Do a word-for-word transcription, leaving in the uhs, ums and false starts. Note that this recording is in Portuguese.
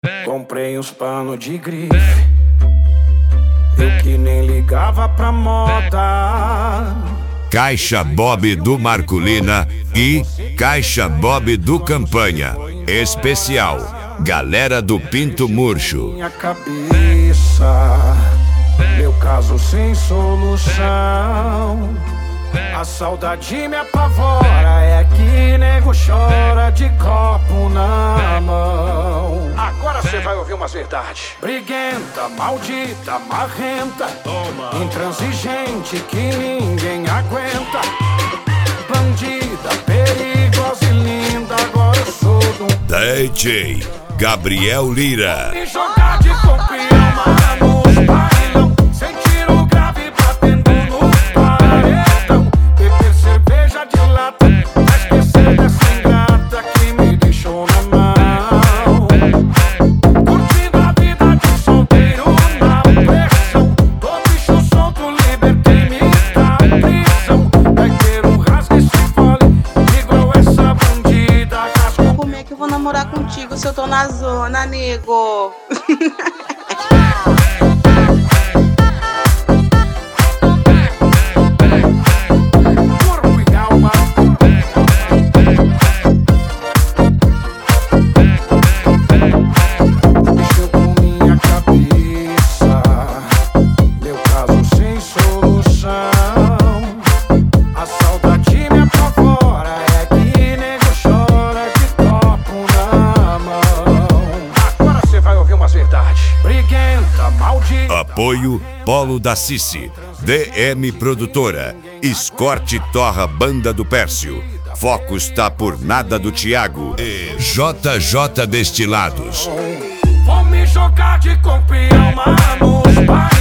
Comprei uns panos de grife, eu que nem ligava pra moda. Caixa Bob do Marculina e Caixa Bob do Campanha. Especial, galera do Pinto Murcho. Minha cabeça, meu caso sem solução. A saudade me apavora, é que nego chora de copo na mão. Agora cê vai ouvir umas verdades. Briguenta, maldita, marrenta, toma. Intransigente que ninguém aguenta. Bandida, perigosa e linda, agora eu sou do D J Gabriel Lira. Me jogar de campeão, mano, os bailão. Sem tiro grave batendo no paredão. Beber cerveja de lata, pra esquecer dessa ingrata que me deixou na mão. Curtindo a vida de solteiro na pressão. Tô bicho solto, libertei-me da prisão. Vai ter um rasgo e se fole, igual essa bandida. Como é que eu vou namorar contigo se eu tô na zona, amigo? Corpo e alma. Mexeu com minha cabeça, meu caso sem solução. A saudade me apavora, é que nego chora de copo na mão. Agora cê vai ouvir umas verdades. Briguenta, maldita. Apoio Polo da Cici, D M Produtora, Escorte Torra Banda do Pércio, Focus tá por nada do Thiago e J J Destilados. Vou me jogar de campeão, mano, os